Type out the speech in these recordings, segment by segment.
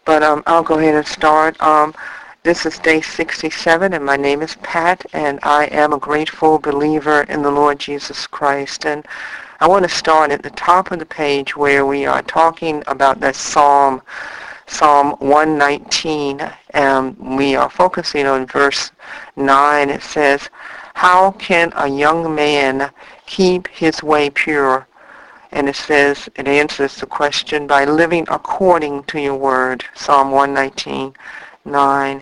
But I'll go ahead and start. This is day 67, and my name is Pat, and I am a grateful believer in the Lord Jesus Christ. And I want to start at the top of the page where we are talking about that Psalm 119, and we are focusing on verse 9. It says, "How can a young man keep his way pure?" And it says, it answers the question, by living according to your word. Psalm 119, 9.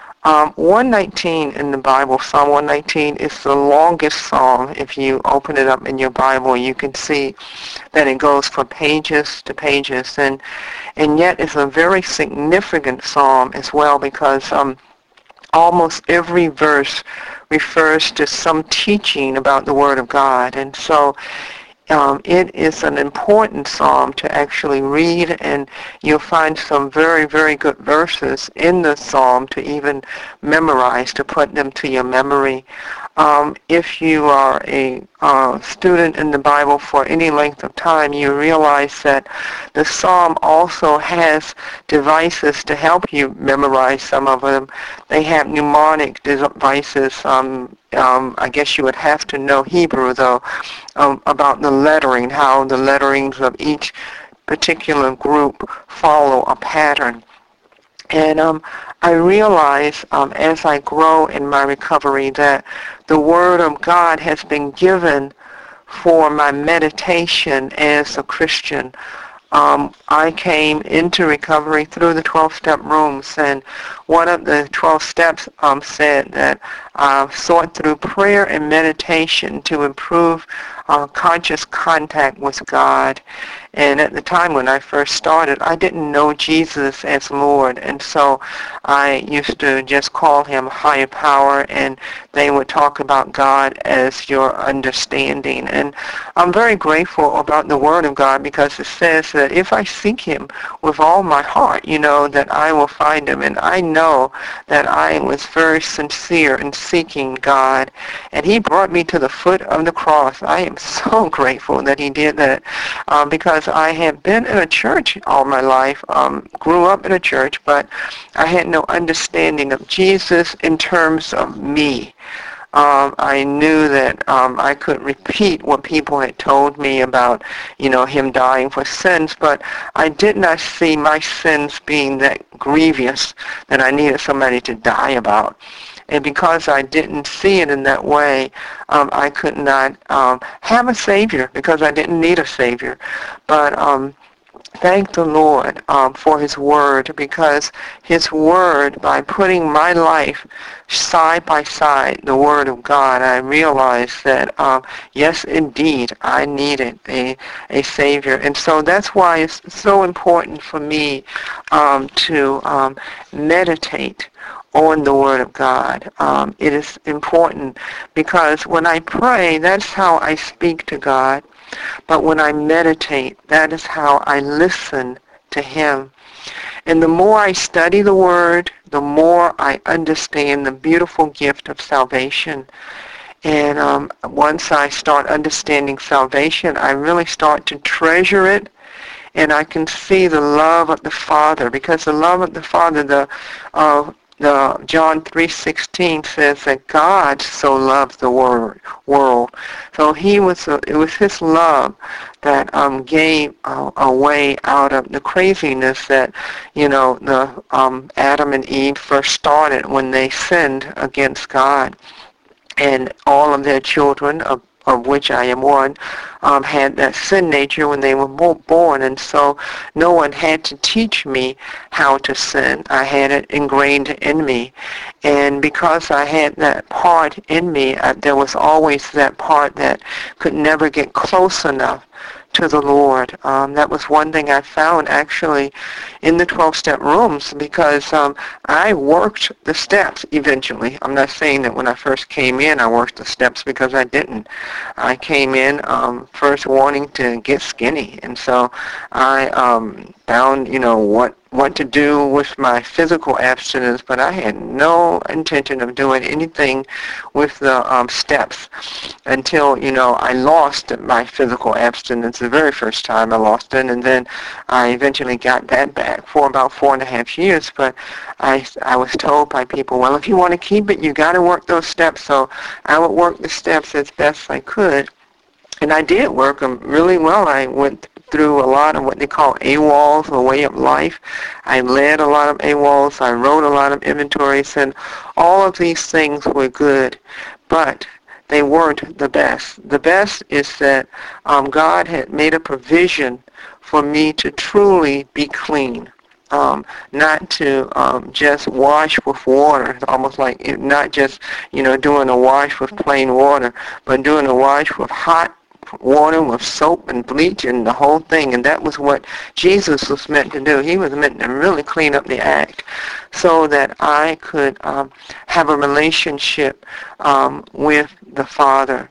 119 in the Bible, Psalm 119, is the longest psalm. If you open it up in your Bible, you can see that it goes from pages to pages. And yet it's a very significant psalm as well, because almost every verse refers to some teaching about the Word of God. And so it is an important psalm to actually read, and you'll find some very, very good verses in the psalm to even memorize, to put them to your memory. If you are a student in the Bible for any length of time, you realize that the psalm also has devices to help you memorize some of them. They have mnemonic devices. I guess you would have to know Hebrew, though, about the lettering, how the letterings of each particular group follow a pattern. And I realize as I grow in my recovery that the Word of God has been given for my meditation as a Christian. I came into recovery through the 12-step rooms, and one of the 12 steps said that I sought through prayer and meditation to improve conscious contact with God. And at the time when I first started, I didn't know Jesus as Lord, and so I used to just call him higher power, and they would talk about God as your understanding. And I'm very grateful about the Word of God, because it says that if I seek him with all my heart, that I will find him. And I know that I was very sincere in seeking God, and he brought me to the foot of the cross. I am so grateful that he did that, because I had been in a church all my life, grew up in a church, but I had no understanding of Jesus in terms of me. I knew that I could repeat what people had told me about, him dying for sins, but I did not see my sins being that grievous that I needed somebody to die about. And because I didn't see it in that way, I could not have a Savior, because I didn't need a Savior. But thank the Lord for his Word, because his Word, by putting my life side by side the Word of God, I realized that, yes, indeed, I needed a Savior. And so that's why it's so important for me to meditate on the Word of God. It is important because when I pray, that's how I speak to God. But when I meditate, that is how I listen to him. And the more I study the Word, the more I understand the beautiful gift of salvation. And once I start understanding salvation, I really start to treasure it. And I can see the love of the Father, because the love of the Father, the John 3:16 says that God so loved the world. So it was his love that gave a way out of the craziness that the Adam and Eve first started when they sinned against God, and all of their children of which I am one, had that sin nature when they were born, and so no one had to teach me how to sin. I had it ingrained in me, and because I had that part in me, there was always that part that could never get close enough to the Lord. That was one thing I found actually in the 12-step rooms, because I worked the steps eventually. I'm not saying that when I first came in I worked the steps, because I didn't. I came in first wanting to get skinny, and so I found what what to do with my physical abstinence, but I had no intention of doing anything with the steps until, I lost my physical abstinence the very first time I lost it, and then I eventually got that back for about 4.5 years. But I was told by people, well, if you want to keep it, you got to work those steps. So I would work the steps as best I could, and I did work them really well. I went through a lot of what they call AWOLs, a way of life. I led a lot of AWOLs. I wrote a lot of inventories, and all of these things were good, but they weren't the best. The best is that God had made a provision for me to truly be clean. Not to just wash with water. It's almost like not just, doing a wash with plain water, but doing a wash with hot water with soap and bleach and the whole thing. And that was what Jesus was meant to do. He was meant to really clean up the act so that I could have a relationship with the Father.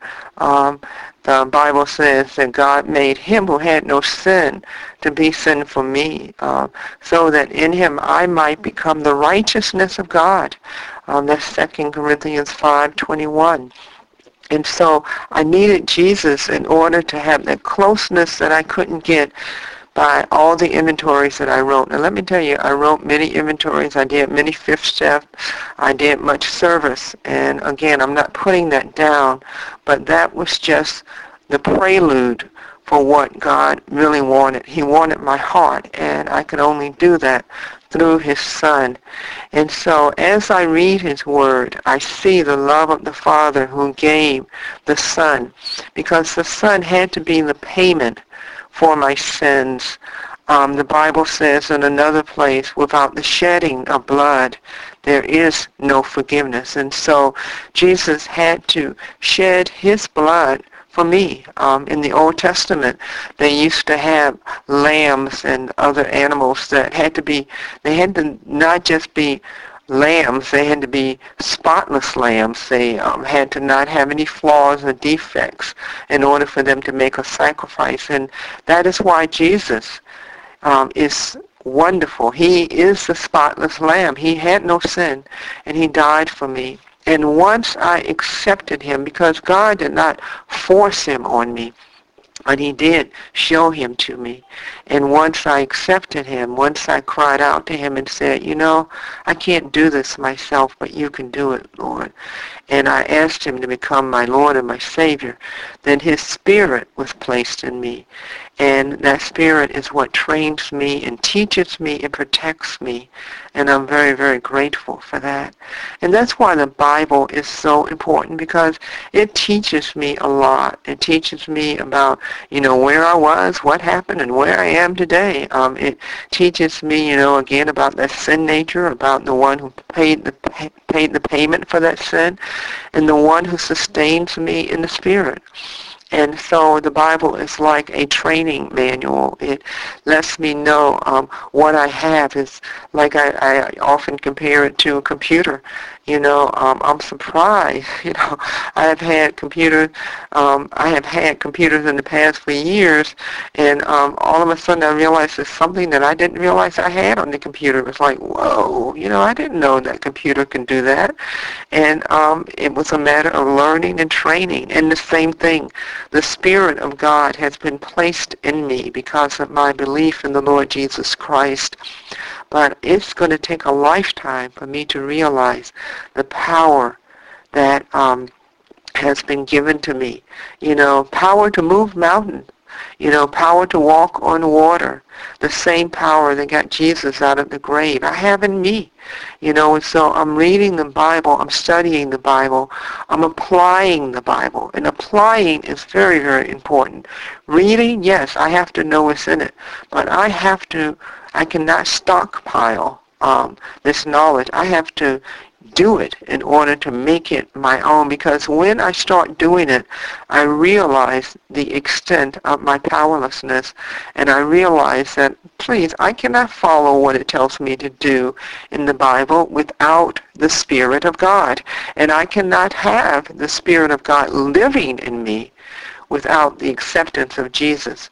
The Bible says that God made him who had no sin to be sin for me, so that in him I might become the righteousness of God. That's 2 Corinthians 5:21. And so I needed Jesus in order to have that closeness that I couldn't get by all the inventories that I wrote. And let me tell you, I wrote many inventories. I did many fifth steps. I did much service. And again, I'm not putting that down, but that was just the prelude for what God really wanted. He wanted my heart, and I could only do that through his Son. And so as I read his word, I see the love of the Father who gave the Son, because the Son had to be the payment for my sins. The Bible says in another place, without the shedding of blood, there is no forgiveness. And so Jesus had to shed his blood for me. In the Old Testament, they used to have lambs and other animals that had to not just be lambs, they had to be spotless lambs. They had to not have any flaws or defects in order for them to make a sacrifice. And that is why Jesus is wonderful. He is the spotless lamb. He had no sin, and he died for me. And once I accepted him, because God did not force him on me, but he did show him to me. And once I accepted him, once I cried out to him and said, I can't do this myself, but you can do it, Lord. And I asked him to become my Lord and my Savior, then his Spirit was placed in me. And that Spirit is what trains me and teaches me and protects me. And I'm very, very grateful for that. And that's why the Bible is so important, because it teaches me a lot. It teaches me about, where I was, what happened, and where I am today. It teaches me, again, about that sin nature, about the one who paid the payment for that sin, and the one who sustains me in the Spirit. And so the Bible is like a training manual. It lets me know what I have. Is like I often compare it to a computer. I'm surprised. I have had computers in the past for years, and all of a sudden I realized there's something that I didn't realize I had on the computer. It was like, whoa, I didn't know that computer can do that. And it was a matter of learning and training. And the same thing, the Spirit of God has been placed in me because of my belief in the Lord Jesus Christ. But it's going to take a lifetime for me to realize the power that has been given to me. Power to move mountains. Power to walk on water. The same power that got Jesus out of the grave, I have in me. And so I'm reading the Bible, I'm studying the Bible, I'm applying the Bible. And applying is very, very important. Reading, yes, I have to know what's in it. But I cannot stockpile this knowledge. I have to do it in order to make it my own, because when I start doing it, I realize the extent of my powerlessness, and I realize that, please, I cannot follow what it tells me to do in the Bible without the Spirit of God, and I cannot have the Spirit of God living in me without the acceptance of Jesus.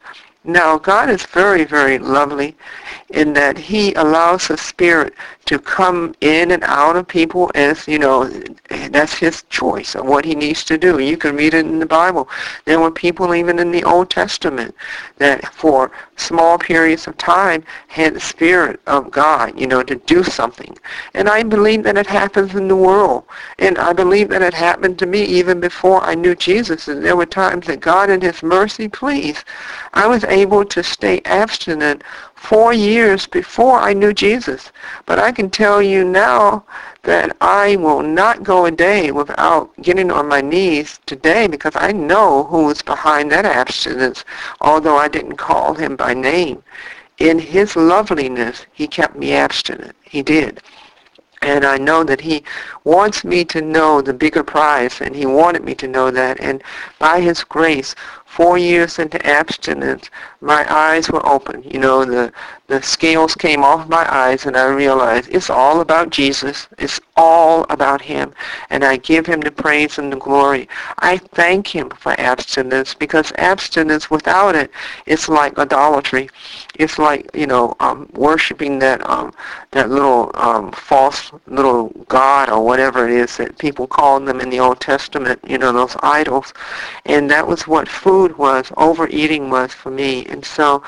Now, God is very, very lovely in that he allows the Spirit to come in and out of people as, that's his choice of what he needs to do. You can read it in the Bible. There were people even in the Old Testament that for small periods of time had the Spirit of God, to do something. And I believe that it happens in the world. And I believe that it happened to me even before I knew Jesus. And there were times that God in his mercy, please, I was able to stay abstinent 4 years before I knew Jesus. But I can tell you now that I will not go a day without getting on my knees today, because I know who was behind that abstinence, although I didn't call him by name. In his loveliness, he kept me abstinent. He did. And I know that he wants me to know the bigger prize, and he wanted me to know that. And by his grace, 4 years into abstinence, my eyes were open. The scales came off my eyes, and I realized it's all about Jesus. It's all about him, and I give him the praise and the glory. I thank him for abstinence, because abstinence without it is like idolatry. It's like, worshiping that little false little god or whatever it is that people called them in the Old Testament, those idols. And that was what food was, overeating was for me. And so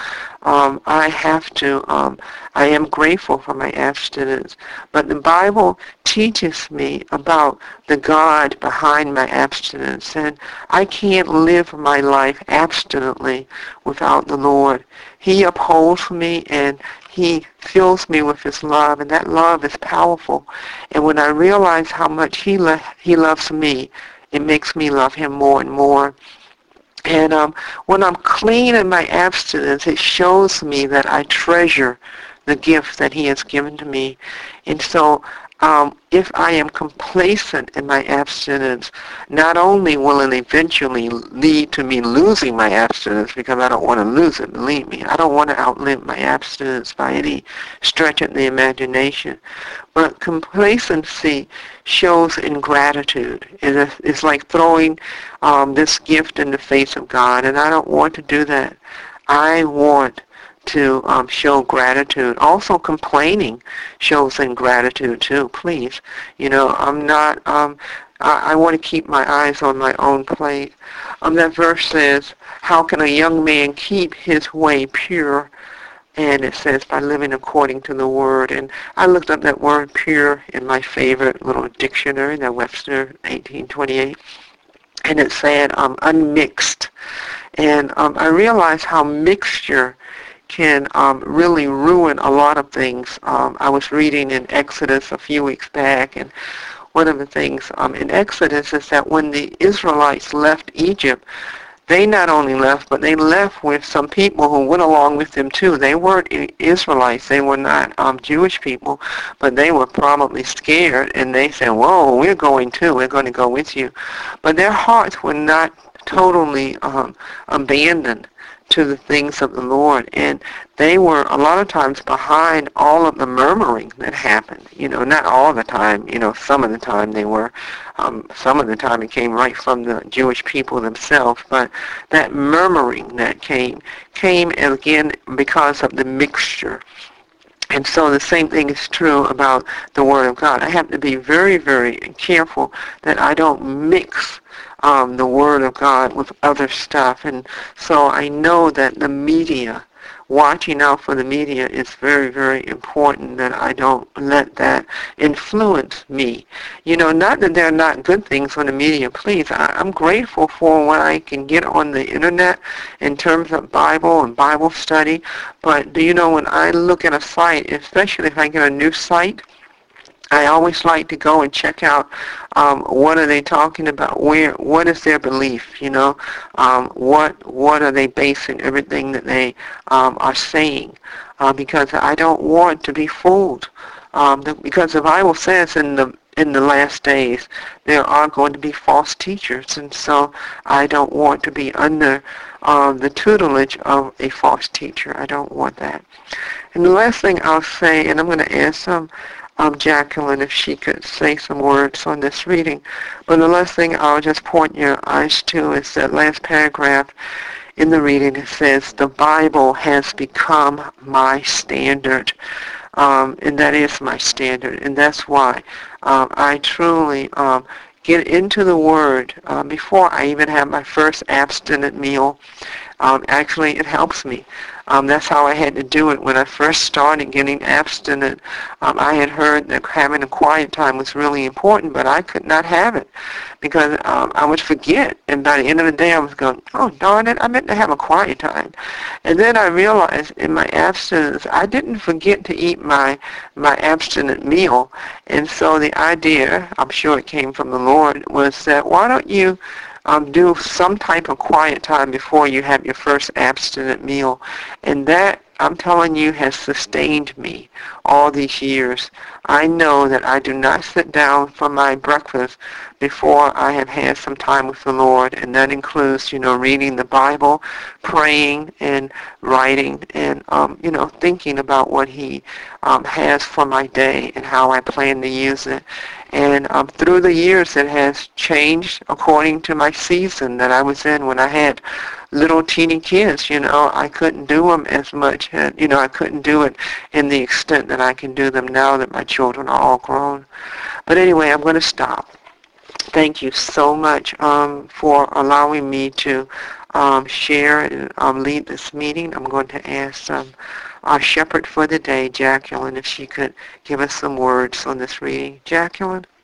I am grateful for my abstinence. But the Bible teaches me about the God behind my abstinence. And I can't live my life abstinently without the Lord. He upholds me, and he fills me with his love, and that love is powerful. And when I realize how much he loves me, it makes me love him more and more. And when I'm clean in my abstinence, it shows me that I treasure the gift that he has given to me. And so if I am complacent in my abstinence, not only will it eventually lead to me losing my abstinence, because I don't want to lose it, believe me. I don't want to outlive my abstinence by any stretch of the imagination. But complacency shows ingratitude. It's like throwing this gift in the face of God, and I don't want to do that. I want to show gratitude. Also, complaining shows ingratitude too. Please, I'm not. I want to keep my eyes on my own plate. That verse says, "How can a young man keep his way pure?" And it says, by living according to the Word. And I looked up that word pure in my favorite little dictionary, that Webster 1828. And it said unmixed. And I realized how mixture can really ruin a lot of things. I was reading in Exodus a few weeks back, and one of the things in Exodus is that when the Israelites left Egypt, they not only left, but they left with some people who went along with them too. They weren't Israelites. They were not Jewish people, but they were probably scared, and they said, "Whoa, we're going too. We're going to go with you." But their hearts were not totally abandoned to the things of the Lord, and they were a lot of times behind all of the murmuring that happened. Not all the time. Some of the time they were. Some of the time it came right from the Jewish people themselves, but that murmuring that came again because of the mixture. And so the same thing is true about the Word of God. I have to be very, very careful that I don't mix the Word of God with other stuff. And so I know that the media, watching out for the media, is very, very important, that I don't let that influence me. Not that there are not good things on the media. Please, I'm grateful for what I can get on the internet in terms of Bible and Bible study. But do you know, when I look at a site, especially if I get a new site, I always like to go and check out what are they talking about, what is their belief, what are they basing everything that they are saying, because I don't want to be fooled, because the Bible says in the last days there are going to be false teachers, and so I don't want to be under the tutelage of a false teacher. I don't want that. And the last thing I'll say, and I'm going to ask Jacqueline if she could say some words on this reading. But the last thing I'll just point your eyes to is that last paragraph. in the reading it says, the Bible has become my standard. And that is my standard. And that's why I truly get into the Word before I even have my first abstinent meal. Actually, it helps me. That's how I had to do it when I first started getting abstinent. I had heard that having a quiet time was really important, but I could not have it because I would forget. And by the end of the day, I was going, oh, darn it, I meant to have a quiet time. And then I realized in my abstinence, I didn't forget to eat my abstinent meal. And so the idea, I'm sure it came from the Lord, was that why don't you do some type of quiet time before you have your first abstinent meal. And that, I'm telling you, has sustained me all these years. I know that I do not sit down for my breakfast before I have had some time with the Lord, and that includes, reading the Bible, praying, and writing, and, thinking about what He has for my day and how I plan to use it. And through the years, it has changed according to my season that I was in. When I had little teeny kids, I couldn't do them as much. I couldn't do it in the extent that I can do them now that my children are all grown. But anyway, I'm going to stop. Thank you so much for allowing me to share and lead this meeting. I'm going to ask our shepherd for the day, Jacqueline, if she could give us some words on this reading. Jacqueline?